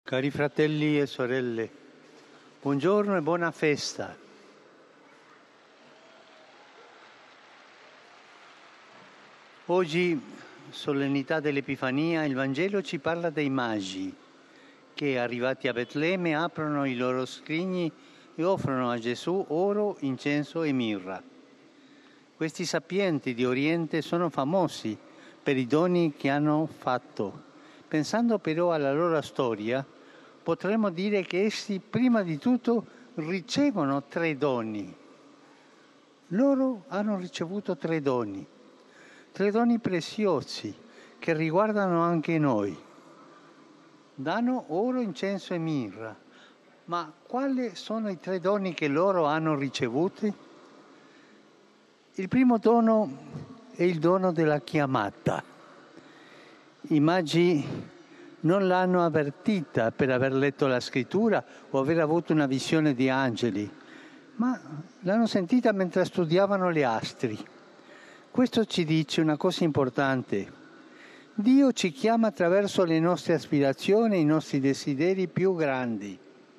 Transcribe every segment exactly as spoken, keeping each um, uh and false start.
Cari fratelli e sorelle, buongiorno e buona festa. Oggi, solennità dell'Epifania, il Vangelo ci parla dei magi che, arrivati a Betlemme, aprono i loro scrigni e offrono a Gesù oro, incenso e mirra. Questi sapienti di Oriente sono famosi per i doni che hanno fatto. Pensando però alla loro storia, potremmo dire che essi prima di tutto ricevono tre doni. Loro hanno ricevuto tre doni, tre doni preziosi che riguardano anche noi. Danno oro, incenso e mirra. Ma quali sono i tre doni che loro hanno ricevuti? Il primo dono è il dono della chiamata. I magi non l'hanno avvertita per aver letto la scrittura o aver avuto una visione di angeli, ma l'hanno sentita mentre studiavano le astri. Questo ci dice una cosa importante. Dio ci chiama attraverso le nostre aspirazioni, i nostri desideri più grandi.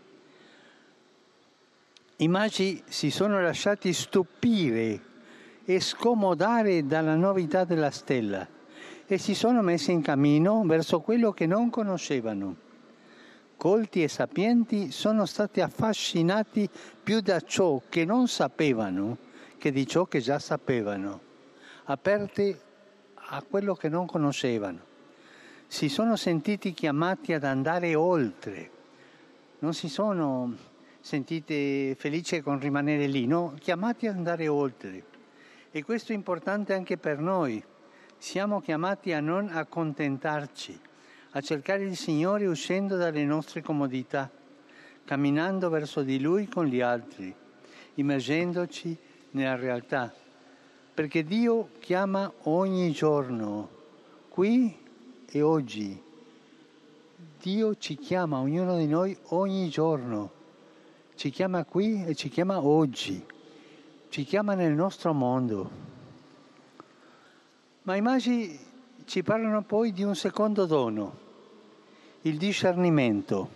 I magi si sono lasciati stupire e scomodare dalla novità della stella e si sono messi in cammino verso quello che non conoscevano. Colti e sapienti sono stati affascinati più da ciò che non sapevano che di ciò che già sapevano, aperti a quello che non conoscevano. Si sono sentiti chiamati ad andare oltre, non si sono sentiti felici con rimanere lì, no, chiamati ad andare oltre. E questo è importante anche per noi. Siamo chiamati a non accontentarci, a cercare il Signore uscendo dalle nostre comodità, camminando verso di Lui con gli altri, immergendoci nella realtà, perché Dio chiama ogni giorno, qui e oggi. Dio ci chiama, ognuno di noi, ogni giorno. Ci chiama qui e ci chiama oggi. Ci chiama nel nostro mondo. Ma i magi ci parlano poi di un secondo dono, il discernimento.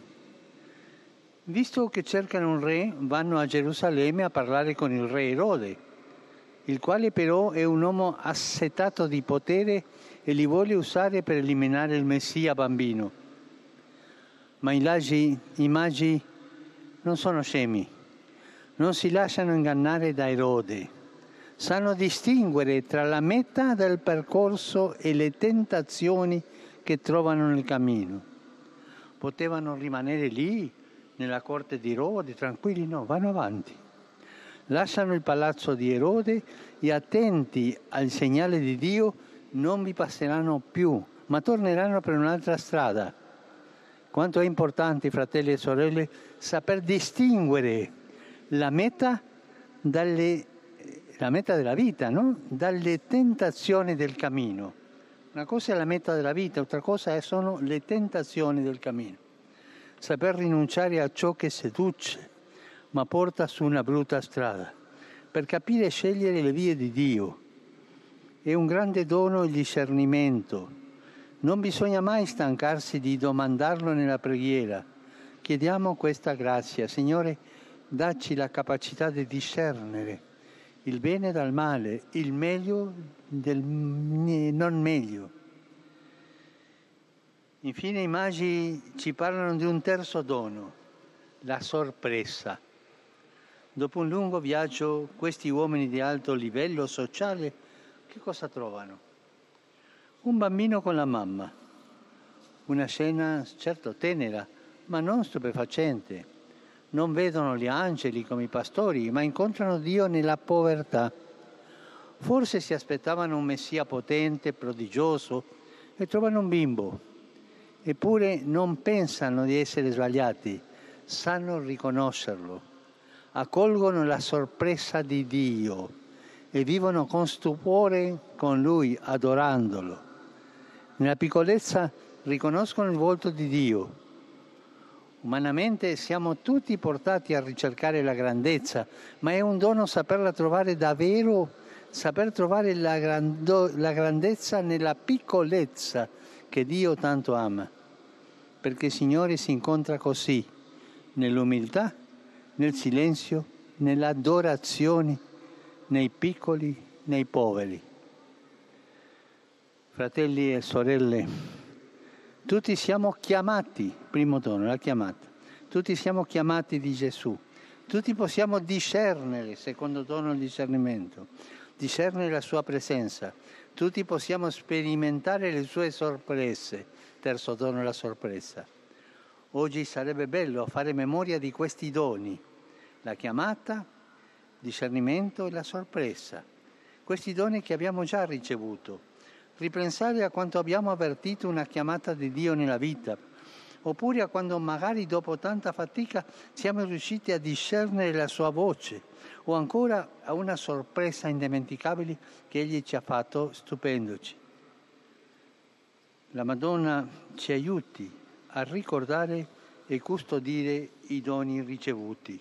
Visto che cercano un re, vanno a Gerusalemme a parlare con il re Erode, il quale però è un uomo assetato di potere e li vuole usare per eliminare il Messia bambino. Ma i magi, i magi non sono scemi, non si lasciano ingannare da Erode. Sanno distinguere tra la meta del percorso e le tentazioni che trovano nel cammino. Potevano rimanere lì, nella corte di Erode, tranquilli? No, vanno avanti. Lasciano il palazzo di Erode e, attenti al segnale di Dio, non vi passeranno più, ma torneranno per un'altra strada. Quanto è importante, fratelli e sorelle, saper distinguere la meta dalle la meta della vita, no? Dalle tentazioni del cammino. Una cosa è la meta della vita, altra cosa sono le tentazioni del cammino. Saper rinunciare a ciò che seduce, ma porta su una brutta strada, per capire e scegliere le vie di Dio. È un grande dono il discernimento. Non bisogna mai stancarsi di domandarlo nella preghiera. Chiediamo questa grazia. Signore, dacci la capacità di discernere il bene dal male, il meglio del non meglio. Infine i magi ci parlano di un terzo dono, la sorpresa. Dopo un lungo viaggio, questi uomini di alto livello sociale, che cosa trovano? Un bambino con la mamma. Una scena certo tenera, ma non stupefacente. Non vedono gli angeli come i pastori, ma incontrano Dio nella povertà. Forse si aspettavano un Messia potente, prodigioso, e trovano un bimbo. Eppure non pensano di essere sbagliati, sanno riconoscerlo. Accolgono la sorpresa di Dio e vivono con stupore con Lui, adorandolo. Nella piccolezza riconoscono il volto di Dio. Umanamente siamo tutti portati a ricercare la grandezza, ma è un dono saperla trovare davvero, saper trovare la, grando, la grandezza nella piccolezza che Dio tanto ama. perché il Signore si incontra così, nell'umiltà, nel silenzio, nell'adorazione, nei piccoli, nei poveri. Fratelli e sorelle, tutti siamo chiamati, primo dono, la chiamata, tutti siamo chiamati di Gesù, tutti possiamo discernere, secondo dono il discernimento, discernere la sua presenza, tutti possiamo sperimentare le sue sorprese, terzo dono la sorpresa. Oggi sarebbe bello fare memoria di questi doni, la chiamata, discernimento e la sorpresa, questi doni che abbiamo già ricevuto. Ripensare a quanto abbiamo avvertito una chiamata di Dio nella vita, oppure a quando magari dopo tanta fatica siamo riusciti a discernere la sua voce, o ancora a una sorpresa indimenticabile che Egli ci ha fatto stupendoci. La Madonna ci aiuti a ricordare e custodire i doni ricevuti.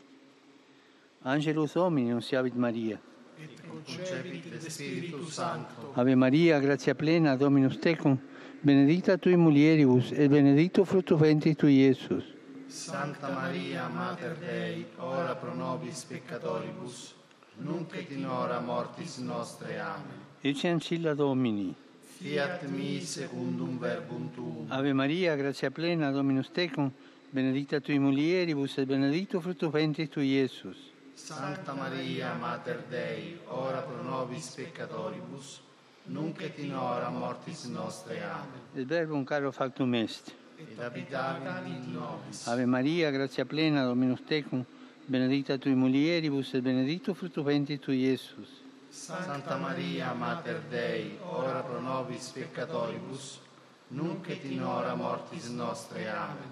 Angelus Domini, nunciavit Maria. Et concepit Spiritus Sancto. Ave Maria, grazia plena, Dominus tecum, benedicta tui mulieribus, et benedictus fructus ventris tui, Iesus. Santa Maria, Mater Dei, ora pro nobis peccatoribus, nunc et in hora mortis nostre. Amen. Ecce ancilla Domini. Fiat mi secundum verbum tuum. Ave Maria, grazia plena, Dominus tecum, benedicta tui mulieribus, et benedictus fructus ventris tui, Iesus. Santa Maria, Mater Dei, ora pro nobis peccatoribus, nunc et in hora mortis nostre. Amen. Et verbum caro factum est. Et habitavit in nobis. Ave Maria, grazia plena, Dominus tecum, benedicta tui mulieribus, et benedictus fructus ventris tui, Iesus. Santa Maria, Mater Dei, ora pro nobis peccatoribus, nunc et in hora mortis nostre. Amen.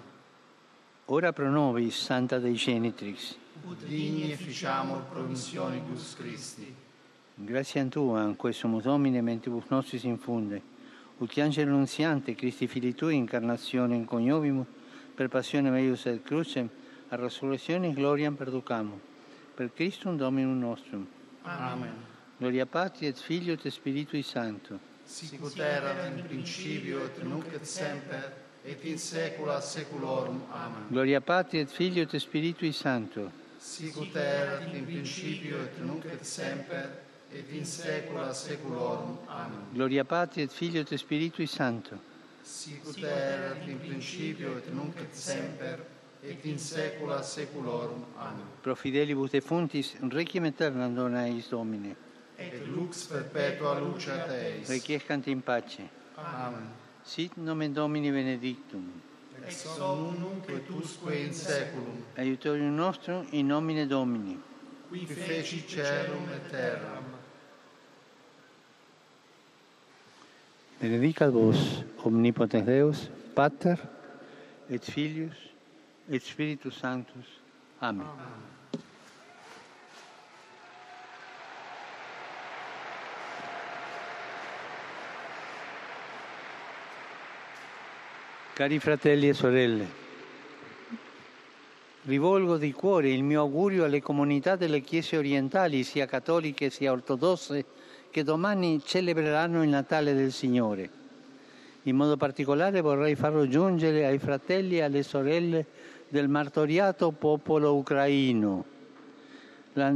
Ora pro nobis, Santa Dei Genitrix. Ut digni efficiamur promissionibus Christi. Grazie a Tua, in questo Domine, mentibus nostris infunde, ut angelo nunziante, Christi Fili Tui, incarnazione in coniovimus, per passione meius et crucem, a resurrezione e gloriam perducamo. Per Christum Dominum nostrum. Amen. Gloria Patri et Filio et Spiritui Sancto. Sicut erat in principio et nunc et semper et in saecula saeculorum. Amen. Gloria Patri et Filio et Spiritui Sancto. Sicut erat in principio et nunc et semper et in saecula saeculorum. Amen. Gloria Patri et Filio et Spiritui Sancto. Sicut erat in principio et nunc et semper et in saecula saeculorum. Amen. Pro fidelibus defuntis, requiem aeternam dona eis Domine. Et lux perpetua luceat eis. Requiescant in pace. Amen. Sit nomen Domini benedictum. Ex hoc nunc et usque in saeculum. Aiutorium nostrum in nomine Domini. Qui feci caelum et terram. Benedicat vos, omnipotens Deus, Pater, et Filius, et Spiritus Sanctus. Amen. Amen. Cari fratelli e sorelle, rivolgo di cuore il mio augurio alle comunità delle chiese orientali, sia cattoliche sia ortodosse, che domani celebreranno il Natale del Signore. In modo particolare vorrei farlo giungere ai fratelli e alle sorelle del martoriato popolo ucraino. La...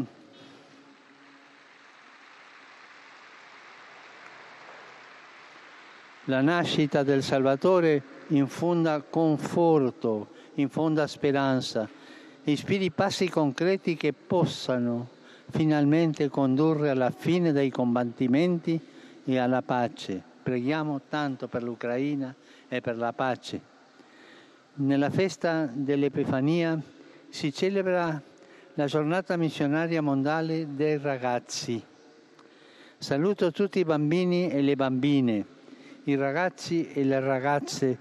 La nascita del Salvatore infonda conforto, infonda speranza, ispiri passi concreti che possano finalmente condurre alla fine dei combattimenti e alla pace. Preghiamo tanto per l'Ucraina e per la pace. Nella festa dell'Epifania si celebra la giornata missionaria mondiale dei ragazzi. Saluto tutti i bambini e le bambine, i ragazzi e le ragazze,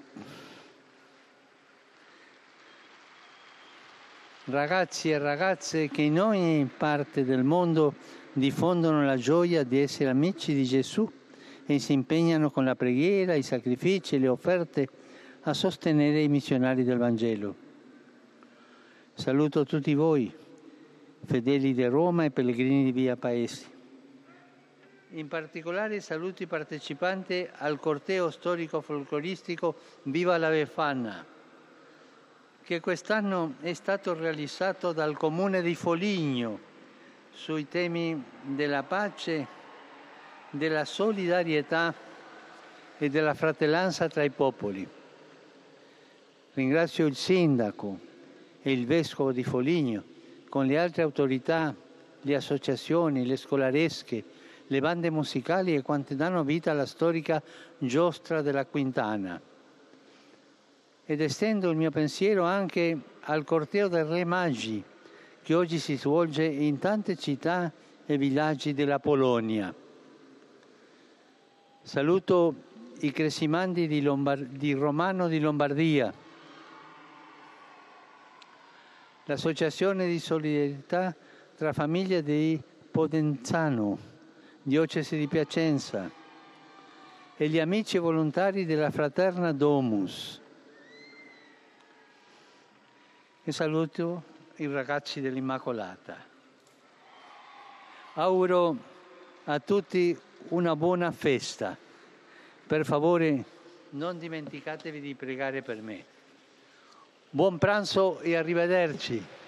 ragazzi e ragazze che in ogni parte del mondo diffondono la gioia di essere amici di Gesù e si impegnano con la preghiera, i sacrifici e le offerte a sostenere i missionari del Vangelo. Saluto tutti voi, fedeli di Roma e pellegrini di Via Paesi. In particolare saluto i partecipanti al corteo storico folcloristico Viva la Befana, che quest'anno è stato realizzato dal Comune di Foligno sui temi della pace, della solidarietà e della fratellanza tra i popoli. Ringrazio il sindaco e il vescovo di Foligno, con le altre autorità, le associazioni, le scolaresche, le bande musicali e quante danno vita alla storica giostra della Quintana. Ed estendo il mio pensiero anche al corteo dei Re Magi, che oggi si svolge in tante città e villaggi della Polonia. Saluto i Cresimandi di, Lombard- di Romano di Lombardia, l'Associazione di Solidarietà tra Famiglie di Podenzano, diocesi di Piacenza, e gli amici volontari della Fraterna Domus. E saluto i ragazzi dell'Immacolata. Auguro a tutti una buona festa. Per favore, non dimenticatevi di pregare per me. Buon pranzo e arrivederci.